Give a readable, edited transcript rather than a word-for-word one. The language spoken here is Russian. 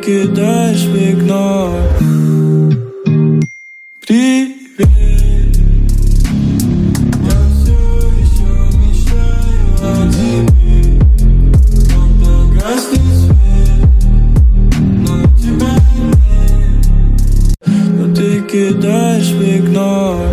кидаешь в игнор. Привет. Я все еще мечтаю о тебе. Когда гаснет свет, но тебя нет. Но ты кидаешь в игнор.